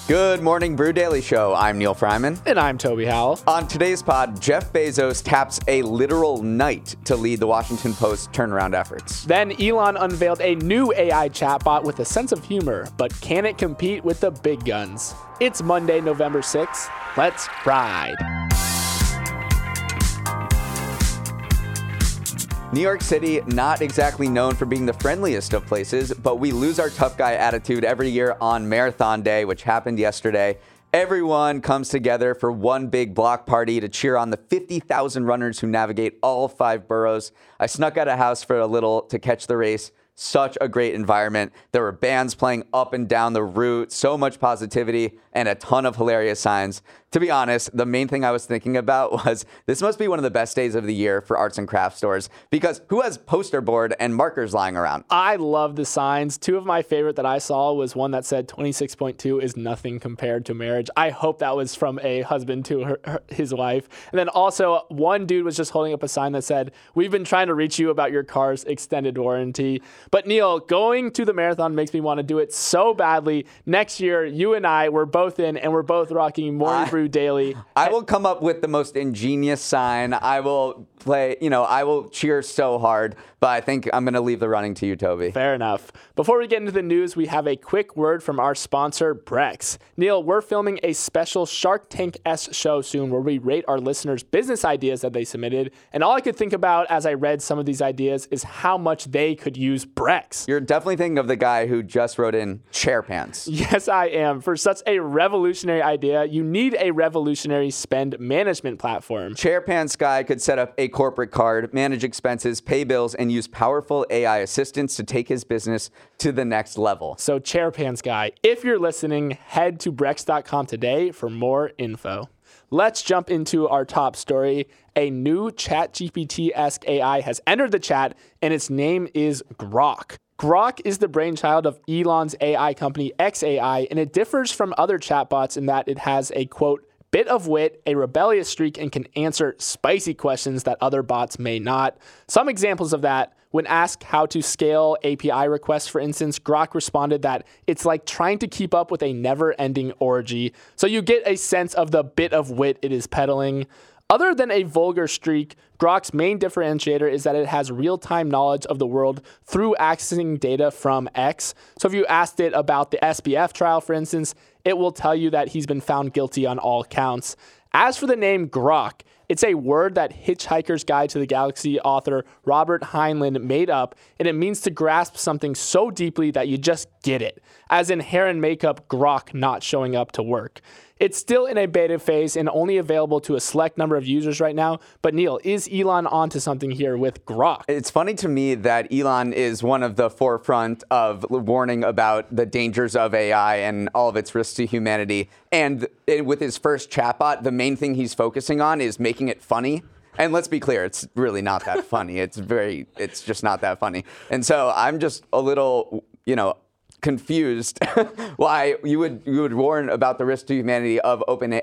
Good morning, Brew Daily Show. I'm Neil Fryman. And I'm Toby Howell. On today's pod, Jeff Bezos taps a literal knight to lead the Washington Post turnaround efforts. Then Elon unveiled a new AI chatbot with a sense of humor, but can it compete with the big guns? It's Monday, November 6th. Let's ride. New York City, not exactly known for being the friendliest of places, but we lose our tough guy attitude every year on Marathon Day, which happened yesterday. Everyone comes together for one big block party to cheer on the 50,000 runners who navigate all 5 boroughs. I snuck out of house for a little to catch the race. Such a great environment. There were bands playing up and down the route, so much positivity, and a ton of hilarious signs. To be honest, the main thing I was thinking about was this must be one of the best days of the year for arts and crafts stores, because who has poster board and markers lying around? I love the signs. 2 of my favorite that I saw was one that said 26.2 is nothing compared to marriage. I hope that was from a husband to his wife. And then also one dude was just holding up a sign that said, "We've been trying to reach you about your car's extended warranty." But Neil, going to the marathon makes me want to do it so badly. Next year, you and I, we're both in and we're both rocking Morning Brew Daily. I will come up with the most ingenious sign. I will play, I will cheer so hard, but I think I'm going to leave the running to you, Toby. Fair enough. Before we get into the news, we have a quick word from our sponsor, Brex. Neil, we're filming a special Shark Tank-esque show soon where we rate our listeners' business ideas that they submitted. And all I could think about as I read some of these ideas is how much they could use Brex. You're definitely thinking of the guy who just wrote in chair pants. Yes, I am. For such a revolutionary idea, you need a revolutionary spend management platform. Chairpants guy could set up a corporate card, manage expenses, pay bills, and use powerful AI assistants to take his business to the next level. So Chairpants guy, if you're listening, head to Brex.com today for more info. Let's jump into our top story. A new ChatGPT-esque AI has entered the chat, and its name is Grok. Grok is the brainchild of Elon's AI company xAI, and it differs from other chatbots in that it has a, quote, bit of wit, a rebellious streak, and can answer spicy questions that other bots may not. Some examples of that, when asked how to scale API requests, for instance, Grok responded that it's like trying to keep up with a never-ending orgy. So you get a sense of the bit of wit it is peddling. Other than a vulgar streak, Grok's main differentiator is that it has real-time knowledge of the world through accessing data from X. So if you asked it about the SBF trial, for instance, it will tell you that he's been found guilty on all counts. As for the name Grok, it's a word that Hitchhiker's Guide to the Galaxy author Robert Heinlein made up, and it means to grasp something so deeply that you just get it, as in hair and makeup Grok not showing up to work. It's still in a beta phase and only available to a select number of users right now. But Neil, is Elon onto something here with Grok? It's funny to me that Elon is one of the forefront of warning about the dangers of AI and all of its risks to humanity. And with his first chatbot, the main thing he's focusing on is making it funny. And let's be clear, it's really not that funny. It's just not that funny. And so I'm just a little, confused why you would warn about the risk to humanity of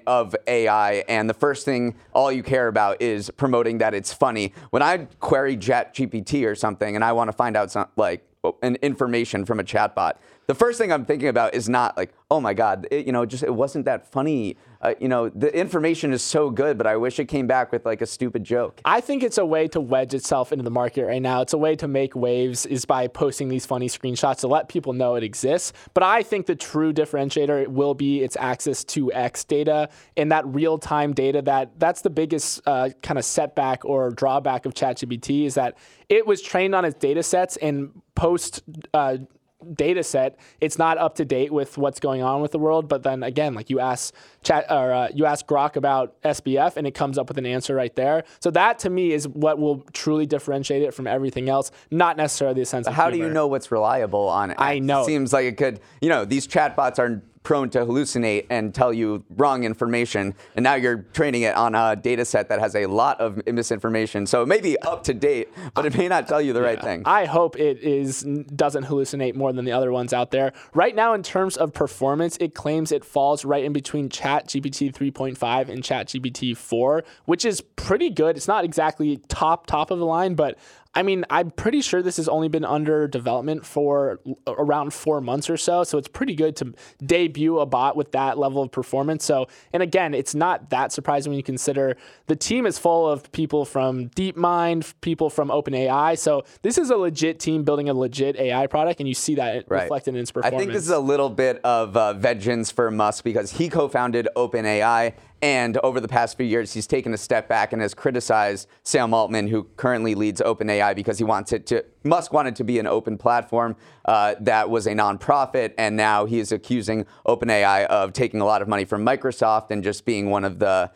AI, and the first thing all you care about is promoting that it's funny. When I query ChatGPT or something and I want to find out an information from a chatbot, the first thing I'm thinking about is not like, oh my God, it wasn't that funny. The information is so good, but I wish it came back with like a stupid joke. I think it's a way to wedge itself into the market right now. It's a way to make waves is by posting these funny screenshots to let people know it exists. But I think the true differentiator will be its access to X data and that real-time data. That's the biggest kind of setback or drawback of ChatGPT is that it was trained on its data sets and post data set, it's not up to date with what's going on with the world. But then again, like you ask Grok about SBF and it comes up with an answer right there. So that to me is what will truly differentiate it from everything else, not necessarily the sense of How humor. do you know what's reliable on it? I know. It seems like it could, these chatbots are prone to hallucinate and tell you wrong information. And now you're training it on a data set that has a lot of misinformation. So it may be up to date, but it may not tell you the right thing. I hope it doesn't hallucinate more than the other ones out there. Right now, in terms of performance, it claims it falls right in between ChatGPT 3.5 and ChatGPT 4, which is pretty good. It's not exactly top of the line, but I mean, I'm pretty sure this has only been under development for around 4 months or so. So it's pretty good to debut a bot with that level of performance. So, and again, it's not that surprising when you consider the team is full of people from DeepMind, people from OpenAI. So this is a legit team building a legit AI product, and you see that reflected in its performance. I think this is a little bit of vengeance for Musk because he co-founded OpenAI. And over the past few years, he's taken a step back and has criticized Sam Altman, who currently leads OpenAI, because Musk wanted to be an open platform that was a nonprofit. And now he is accusing OpenAI of taking a lot of money from Microsoft and just being one of the,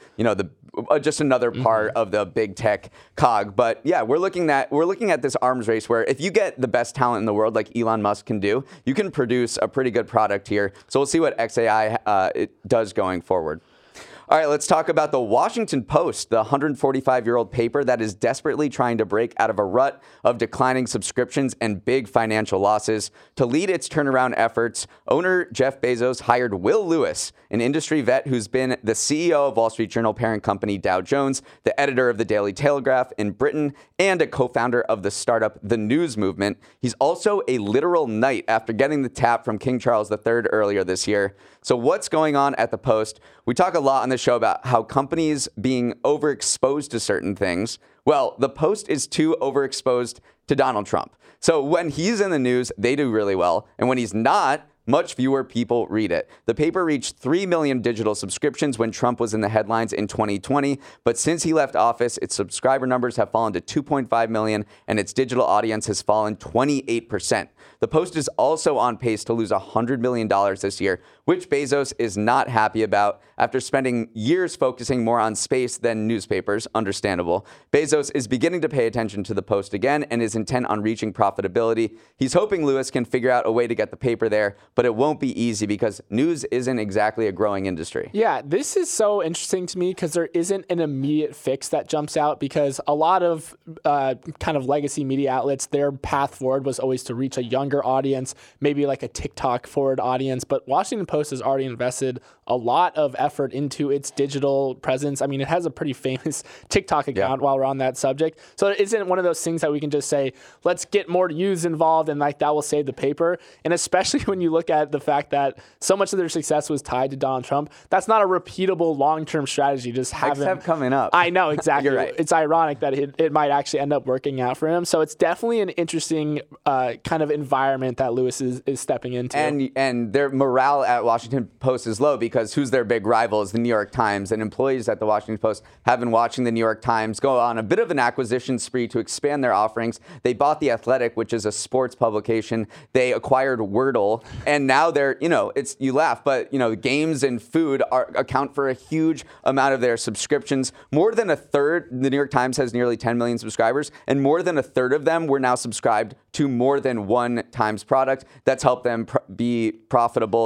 just another part of the big tech cog. But yeah, we're looking at this arms race where if you get the best talent in the world, like Elon Musk can do, you can produce a pretty good product here. So we'll see what XAI it does going forward. All right, let's talk about the Washington Post, the 145-year-old paper that is desperately trying to break out of a rut of declining subscriptions and big financial losses. To lead its turnaround efforts, owner Jeff Bezos hired Will Lewis, an industry vet who's been the CEO of Wall Street Journal parent company Dow Jones, the editor of the Daily Telegraph in Britain, and a co-founder of the startup The News Movement. He's also a literal knight after getting the tap from King Charles III earlier this year. So what's going on at the Post? We talk a lot on the show about how companies being overexposed to certain things. Well, the Post is too overexposed to Donald Trump. So when he's in the news, they do really well. And when he's not, much fewer people read it. The paper reached 3 million digital subscriptions when Trump was in the headlines in 2020. But since he left office, its subscriber numbers have fallen to 2.5 million and its digital audience has fallen 28%. The Post is also on pace to lose $100 million this year, which Bezos is not happy about after spending years focusing more on space than newspapers. Understandable. Bezos is beginning to pay attention to the Post again and is intent on reaching profitability. He's hoping Lewis can figure out a way to get the paper there, but it won't be easy because news isn't exactly a growing industry. Yeah, this is so interesting to me because there isn't an immediate fix that jumps out, because a lot of kind of legacy media outlets, their path forward was always to reach a younger audience, maybe like a TikTok forward audience. But Washington Post has already invested a lot of effort into its digital presence. I mean, it has a pretty famous TikTok account while we're on that subject. So it isn't one of those things that we can just say, let's get more youths involved and like that will save the paper. And especially when you look at the fact that so much of their success was tied to Donald Trump, that's not a repeatable long-term strategy. Just have him coming up. I know, exactly. You're right. It's ironic that it might actually end up working out for him. So it's definitely an interesting kind of environment that Lewis is stepping into. And their morale at Washington Post is low because who's their big rival is the New York Times. And employees at the Washington Post have been watching the New York Times go on a bit of an acquisition spree to expand their offerings. They bought The Athletic, which is a sports publication. They acquired Wordle. And now they're, you laugh, but, games and food account for a huge amount of their subscriptions. More than a third, the New York Times has nearly 10 million subscribers, and more than a third of them were now subscribed to more than one Times product. That's helped them be profitable.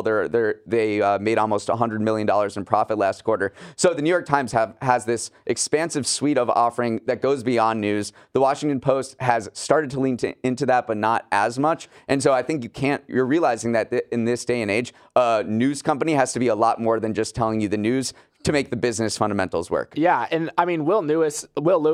They made almost $100 million in profit last quarter. So the New York Times has this expansive suite of offering that goes beyond news. The Washington Post has started to lean into that, but not as much. And so I think you're realizing that in this day and age, a news company has to be a lot more than just telling you the news to make the business fundamentals work. Yeah, and I mean, Will Lewis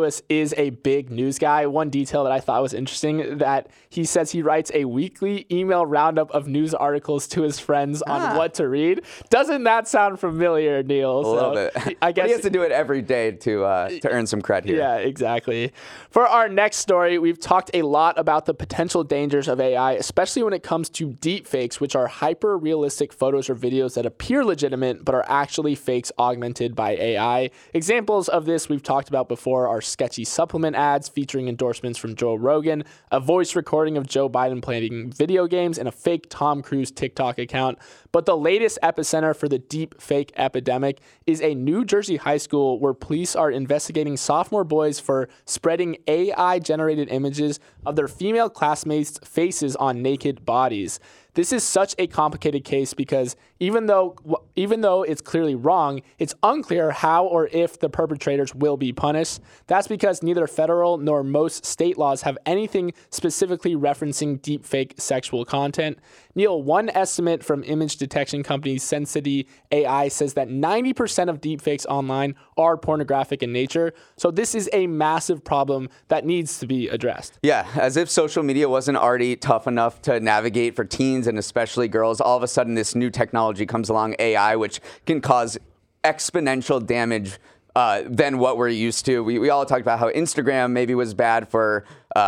is a big news guy. One detail that I thought was interesting, that he says he writes a weekly email roundup of news articles to his friends on what to read. Doesn't that sound familiar, Neil? A little bit. I guess he has to do it every day to earn some credit here. Yeah, exactly. For our next story, we've talked a lot about the potential dangers of AI, especially when it comes to deepfakes, which are hyper-realistic photos or videos that appear legitimate but are actually fakes augmented by AI. Examples of this we've talked about before are sketchy supplement ads featuring endorsements from Joe Rogan, a voice recording of Joe Biden playing video games, and a fake Tom Cruise TikTok account. But the latest epicenter for the deep fake epidemic is a New Jersey high school where police are investigating sophomore boys for spreading AI-generated images of their female classmates' faces on naked bodies. this is such a complicated case because even though it's clearly wrong, it's unclear how or if the perpetrators will be punished. That's because neither federal nor most state laws have anything specifically referencing deepfake sexual content. Neil, one estimate from image detection company Sensity AI says that 90% of deepfakes online are pornographic in nature. So this is a massive problem that needs to be addressed. Yeah, as if social media wasn't already tough enough to navigate for teens and especially girls, all of a sudden this new technology comes along, AI, which can cause exponential damage than what we're used to. We all talked about how Instagram maybe was bad for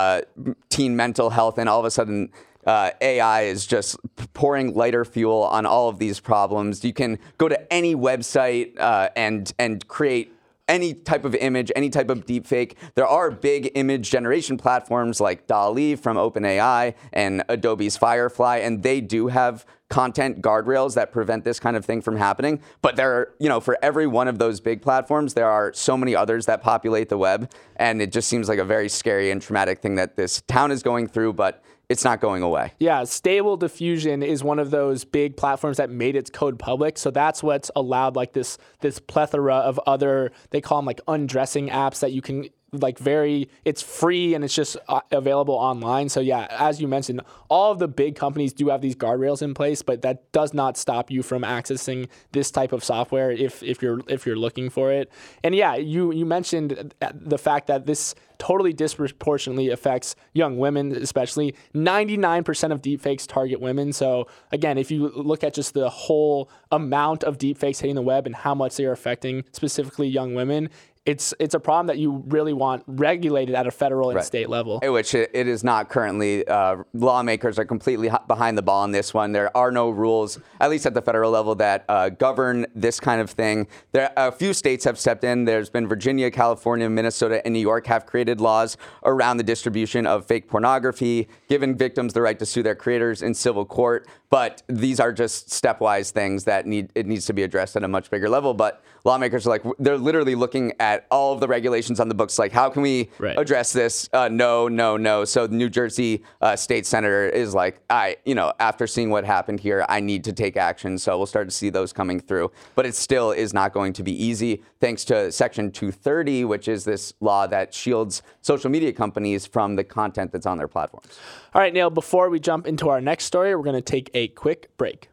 teen mental health, and all of a sudden AI is just pouring lighter fuel on all of these problems. You can go to any website and create any type of image, any type of deepfake. There are big image generation platforms like DALL-E from OpenAI and Adobe's Firefly, and they do have content guardrails that prevent this kind of thing from happening. But there are, for every one of those big platforms, there are so many others that populate the web. And it just seems like a very scary and traumatic thing that this town is going through, but it's not going away. Yeah, Stable Diffusion is one of those big platforms that made its code public. So that's what's allowed like this plethora of other, they call them like undressing apps that you can it's free and it's just available online. So yeah, as you mentioned, all of the big companies do have these guardrails in place, but that does not stop you from accessing this type of software if you're looking for it. And yeah, you mentioned the fact that this totally disproportionately affects young women, especially. 99% of deepfakes target women. So again, if you look at just the whole amount of deepfakes hitting the web and how much they are affecting specifically young women, it's a problem that you really want regulated at a federal and state level. Which it is not currently. Lawmakers are completely behind the ball on this one. There are no rules, at least at the federal level, that govern this kind of thing. A few states have stepped in. There's been Virginia, California, Minnesota, and New York have created laws around the distribution of fake pornography, giving victims the right to sue their creators in civil court. But these are just stepwise things that needs to be addressed at a much bigger level. But lawmakers are they're literally looking at all of the regulations on the books, like, how can we address this? No. So the New Jersey state senator is like, after seeing what happened here, I need to take action. So we'll start to see those coming through. But it still is not going to be easy, thanks to Section 230, which is this law that shields social media companies from the content that's on their platforms. All right, Neil, before we jump into our next story, we're going to take a quick break.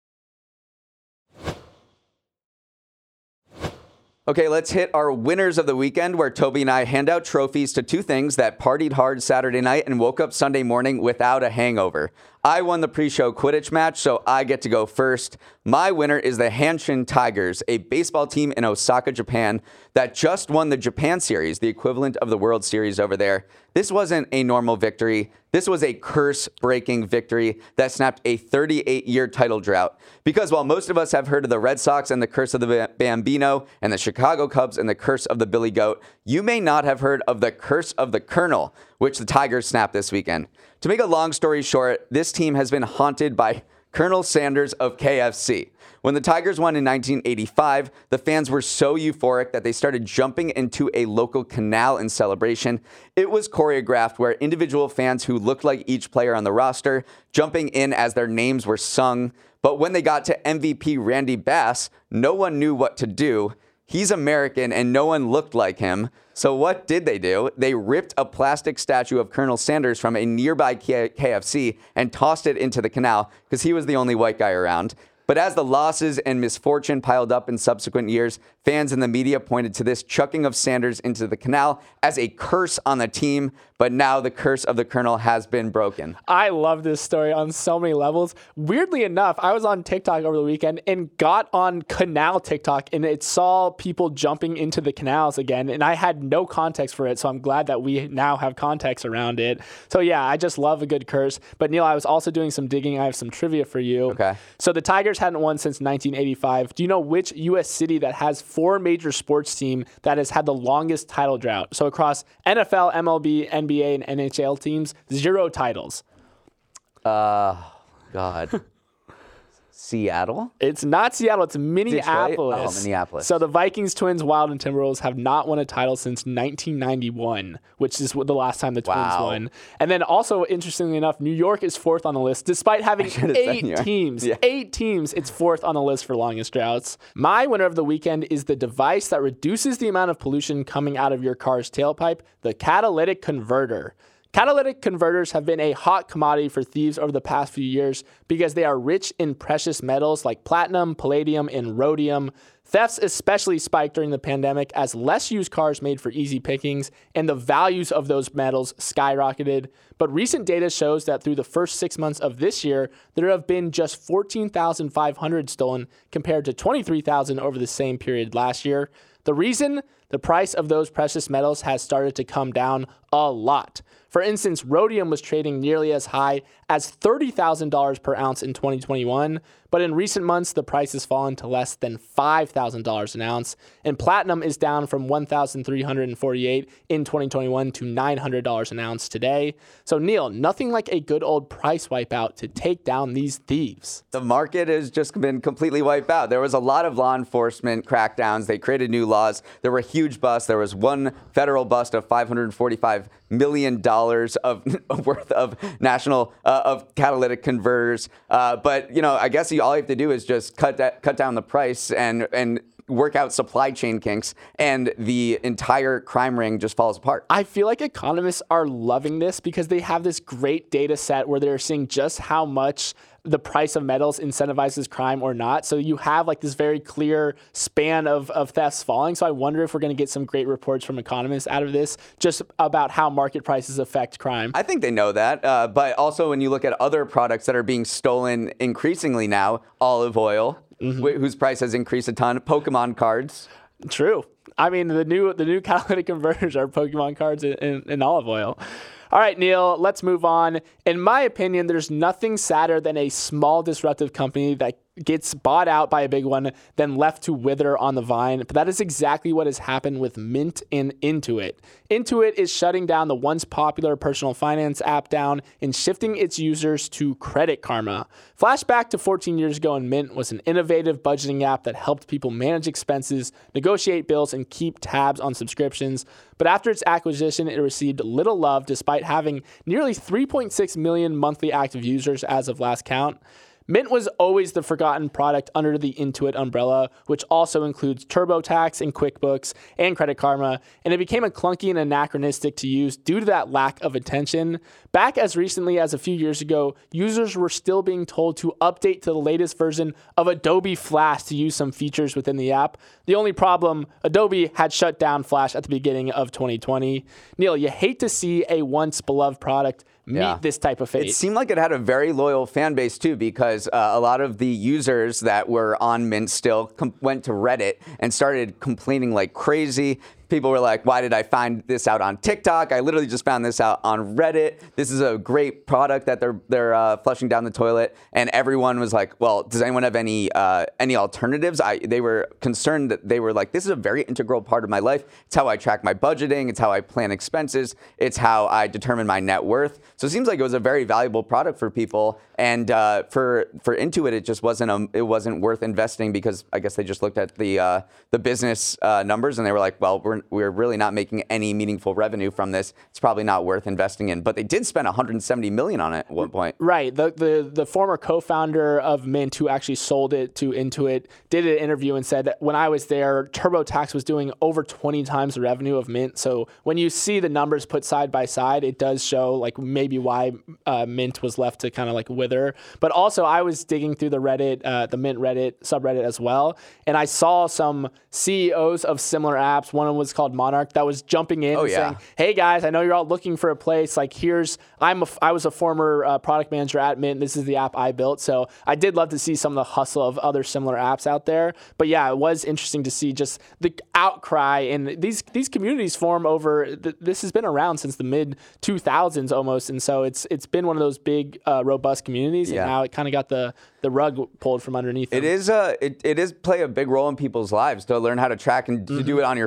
Okay, let's hit our winners of the weekend, where Toby and I hand out trophies to two things that partied hard Saturday night and woke up Sunday morning without a hangover. I won the pre-show Quidditch match, so I get to go first. My winner is the Hanshin Tigers, a baseball team in Osaka, Japan, that just won the Japan Series, the equivalent of the World Series over there. This wasn't a normal victory. This was a curse-breaking victory that snapped a 38-year title drought. Because while most of us have heard of the Red Sox and the curse of the Bambino, and the Chicago Cubs and the curse of the Billy Goat, you may not have heard of the curse of the Colonel, which the Tigers snapped this weekend. To make a long story short, this team has been haunted by Colonel Sanders of KFC. When the Tigers won in 1985, the fans were so euphoric that they started jumping into a local canal in celebration. It was choreographed, where individual fans who looked like each player on the roster jumping in as their names were sung. But when they got to MVP Randy Bass, no one knew what to do. He's American and no one looked like him. So what did they do? They ripped a plastic statue of Colonel Sanders from a nearby KFC and tossed it into the canal because he was the only white guy around. But as the losses and misfortune piled up in subsequent years, fans and the media pointed to this chucking of Sanders into the canal as a curse on the team. But now the curse of the Colonel has been broken. I love this story on so many levels. Weirdly enough, I was on TikTok over the weekend and got on canal TikTok, and it saw people jumping into the canals again. And I had no context for it, so I'm glad that we now have context around it. So yeah, I just love a good curse. But Neil, I was also doing some digging. I have some trivia for you. Okay. So the Tigers hadn't won since 1985. Do you know which U.S. city that has 4 major sports teams that has had the longest title drought? So across NFL, MLB, NBA, and NHL teams, 0 titles. God. Seattle? It's not Seattle. It's Minneapolis. Oh, Minneapolis. So the Vikings, Twins, Wild, and Timberwolves have not won a title since 1991, which is the last time the Twins won. And then also, interestingly enough, New York is fourth on the list, despite having 8 teams. Yeah. 8 teams, it's fourth on the list for longest droughts. My winner of the weekend is the device that reduces the amount of pollution coming out of your car's tailpipe, the catalytic converter. Catalytic converters have been a hot commodity for thieves over the past few years because they are rich in precious metals like platinum, palladium, and rhodium. Thefts especially spiked during the pandemic as less used cars made for easy pickings and the values of those metals skyrocketed. But recent data shows that through the first 6 months of this year, there have been just 14,500 stolen compared to 23,000 over the same period last year. The reason? The price of those precious metals has started to come down a lot. For instance, rhodium was trading nearly as high as $30,000 per ounce in 2021, but in recent months, the price has fallen to less than $5,000 an ounce, and platinum is down from $1,348 in 2021 to $900 an ounce today. So, Neil, nothing like a good old price wipeout to take down these thieves. The market has just been completely wiped out. There was a lot of law enforcement crackdowns. They created new laws. There were huge busts. There was one federal bust of $545 million worth of national of catalytic converters. But I guess all you have to do is just cut down the price and work out supply chain kinks, and the entire crime ring just falls apart. I feel like economists are loving this because they have this great data set where they're seeing just how much the price of metals incentivizes crime or not. So you have like this very clear span of thefts falling. So I wonder if we're going to get some great reports from economists out of this just about how market prices affect crime. I think they know that. But also when you look at other products that are being stolen increasingly now, olive oil, whose price has increased a ton, Pokemon cards. True. I mean, the new catalytic converters are Pokemon cards in olive oil. All right, Neil, let's move on. In my opinion, there's nothing sadder than a small disruptive company that gets bought out by a big one, then left to wither on the vine. But that is exactly what has happened with Mint and Intuit. Intuit is shutting down the once popular personal finance app down and shifting its users to Credit Karma. Flashback to 14 years ago, and Mint was an innovative budgeting app that helped people manage expenses, negotiate bills, and keep tabs on subscriptions. But after its acquisition, it received little love despite having nearly 3.6 million monthly active users as of last count. Mint was always the forgotten product under the Intuit umbrella, which also includes TurboTax and QuickBooks and Credit Karma, and it became a clunky and anachronistic to use due to that lack of attention. Back as recently as a few years ago, users were still being told to update to the latest version of Adobe Flash to use some features within the app. The only problem, Adobe had shut down Flash at the beginning of 2020. Neil, you hate to see a once beloved product meet this type of fate. It seemed like it had a very loyal fan base too, because a lot of the users that were on Mint still went to Reddit and started complaining like crazy. People were like, why did I find this out on TikTok? I literally just found this out on Reddit. This is a great product that they're flushing down the toilet. And everyone was like, well, does anyone have any alternatives? They were concerned that they were like, this is a very integral part of my life. It's how I track my budgeting. It's how I plan expenses. It's how I determine my net worth. So it seems like it was a very valuable product for people. And for Intuit, it just wasn't worth investing because I guess they just looked at the business numbers and they were like, well, we're really not making any meaningful revenue from this. It's probably not worth investing in. But they did spend $170 million on it at one point. Right. The former co-founder of Mint, who actually sold it to Intuit, did an interview and said that when I was there, TurboTax was doing over 20 times the revenue of Mint. So when you see the numbers put side by side, it does show like maybe why Mint was left to kind of like wither. But also, I was digging through the Reddit, the Mint Reddit subreddit as well, and I saw some CEOs of similar apps. One of them was called Monarch that was jumping in and saying, hey guys, I know you're all looking for a place. Like I was a former product manager at Mint. This is the app I built. So I did love to see some of the hustle of other similar apps out there. But yeah, it was interesting to see just the outcry, and these communities form over, this has been around since the mid 2000s almost. And so it's been one of those big, robust communities. And now it kind of got the rug pulled from underneath them. It is play a big role in people's lives to learn how to track and to do it on your phone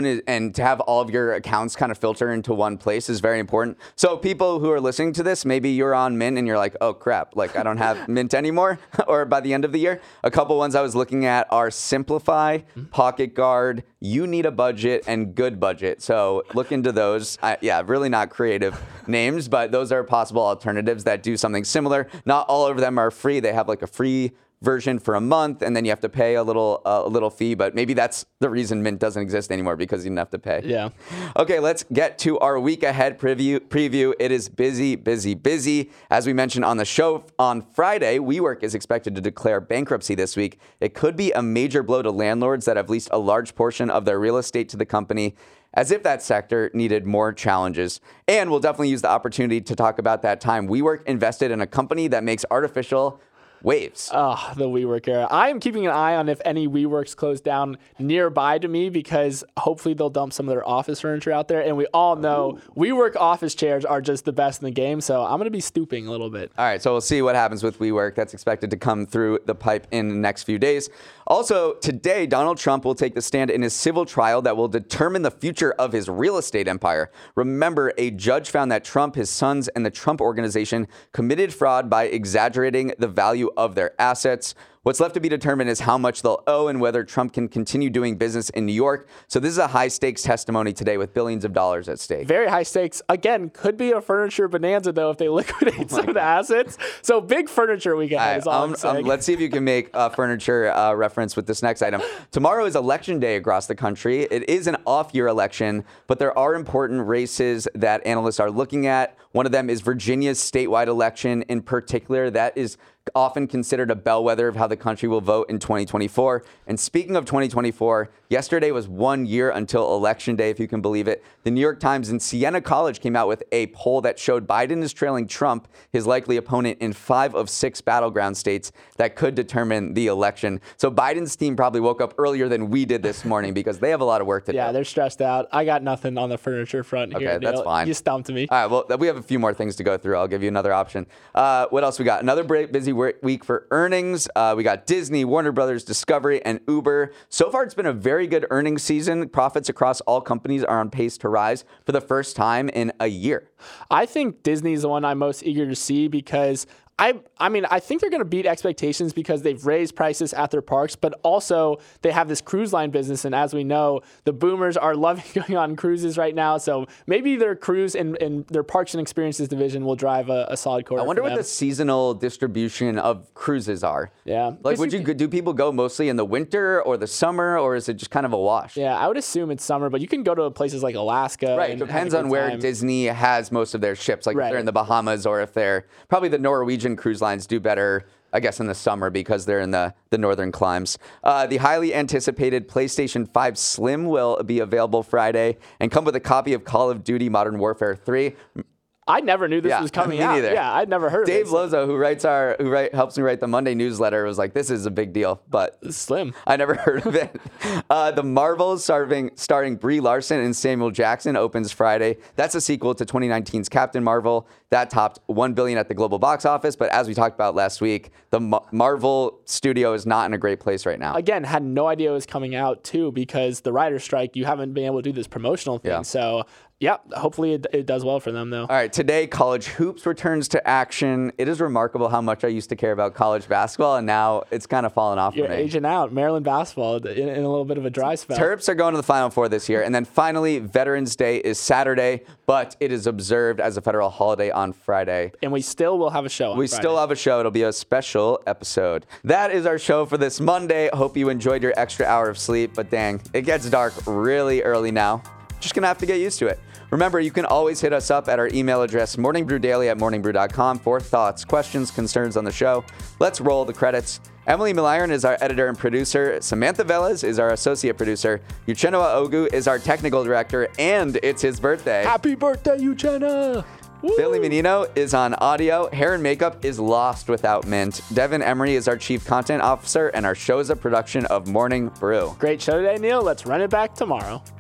and to have all of your accounts kind of filter into one place is very important. So people who are listening to this, maybe you're on Mint and you're like, oh crap, like I don't have Mint anymore, or by the end of the year. A couple ones I was looking at are Simplify, Pocket Guard, You Need a Budget, and Good Budget. So look into those. Really not creative names, but those are possible alternatives that do something similar. Not all of them are free. They have like a free version for a month, and then you have to pay a little fee. But maybe that's the reason Mint doesn't exist anymore, because you didn't have to pay. Yeah. Okay, let's get to our week ahead preview. It is busy, busy, busy. As we mentioned on the show on Friday, WeWork is expected to declare bankruptcy this week. It could be a major blow to landlords that have leased a large portion of their real estate to the company, as if that sector needed more challenges. And we'll definitely use the opportunity to talk about that time WeWork invested in a company that makes artificial waves. Oh, the WeWork era. I am keeping an eye on if any WeWorks close down nearby to me, because hopefully they'll dump some of their office furniture out there. And we all know WeWork office chairs are just the best in the game. So I'm going to be stooping a little bit. All right, so we'll see what happens with WeWork. That's expected to come through the pipe in the next few days. Also, today, Donald Trump will take the stand in his civil trial that will determine the future of his real estate empire. Remember, a judge found that Trump, his sons, and the Trump Organization committed fraud by exaggerating the value of their assets. What's left to be determined is how much they'll owe and whether Trump can continue doing business in New York. So this is a high-stakes testimony today with billions of dollars at stake. Very high stakes. Again, could be a furniture bonanza, though, if they liquidate some of the assets. So big furniture weekend is all I'm saying. Let's see if you can make a furniture reference with this next item. Tomorrow is election day across the country. It is an off-year election, but there are important races that analysts are looking at. One of them is Virginia's statewide election in particular. That is often considered a bellwether of how the country will vote in 2024. And speaking of 2024, yesterday was 1 year until Election Day, if you can believe it. The New York Times and Siena College came out with a poll that showed Biden is trailing Trump, his likely opponent, in 5 of 6 battleground states that could determine the election. So Biden's team probably woke up earlier than we did this morning, because they have a lot of work to do. Yeah, they're stressed out. I got nothing on the furniture front here. Okay, that's fine. You stumped me. All right, well, we have a few more things to go through. I'll give you another option. What else we got? Another busy week for earnings. We got Disney, Warner Brothers, Discovery, and Uber. So far, it's been a very good earnings season. Profits across all companies are on pace to rise for the first time in a year. I think Disney is the one I'm most eager to see, because I mean, I think they're going to beat expectations because they've raised prices at their parks, but also they have this cruise line business. And as we know, the boomers are loving going on cruises right now. So maybe their cruise and their parks and experiences division will drive a solid quarter. I wonder what the seasonal distribution of cruises are. Yeah. Like, do people go mostly in the winter or the summer, or is it just kind of a wash? Yeah, I would assume it's summer, but you can go to places like Alaska. Right. It depends on where Disney has most of their ships, like if they're in the Bahamas, or if they're probably the Norwegian cruise lines do better, I guess, in the summer because they're in the northern climes. The highly anticipated PlayStation 5 Slim will be available Friday and come with a copy of Call of Duty Modern Warfare 3. I never knew this was coming out. Neither. Yeah, I'd never heard Dave of it. Lozo, who helps me write the Monday newsletter, was like, this is a big deal, but Slim. I never heard of it. The Marvels starring Brie Larson and Samuel Jackson opens Friday. That's a sequel to 2019's Captain Marvel. That topped $1 billion at the global box office, but as we talked about last week, the Marvel studio is not in a great place right now. Again, had no idea it was coming out too, because the writer's strike, you haven't been able to do this promotional thing. Yeah. So yeah, hopefully it does well for them, though. All right, today, college hoops returns to action. It is remarkable how much I used to care about college basketball, and now it's kind of fallen off for me. You're aging out. Maryland basketball in a little bit of a dry spell. Terps are going to the Final Four this year. And then finally, Veterans Day is Saturday, but it is observed as a federal holiday on Friday. And we still will have a show on Friday. We still have a show. It'll be a special episode. That is our show for this Monday. Hope you enjoyed your extra hour of sleep, but dang, it gets dark really early now. Just going to have to get used to it. Remember, you can always hit us up at our email address, morningbrewdaily@morningbrew.com, for thoughts, questions, concerns on the show. Let's roll the credits. Emily Miliron is our editor and producer. Samantha Velez is our associate producer. Uchenna Ogu is our technical director, and it's his birthday. Happy birthday, Uchenna! Woo! Billy Menino is on audio. Hair and makeup is lost without Mint. Devin Emery is our chief content officer, and our show is a production of Morning Brew. Great show today, Neil. Let's run it back tomorrow.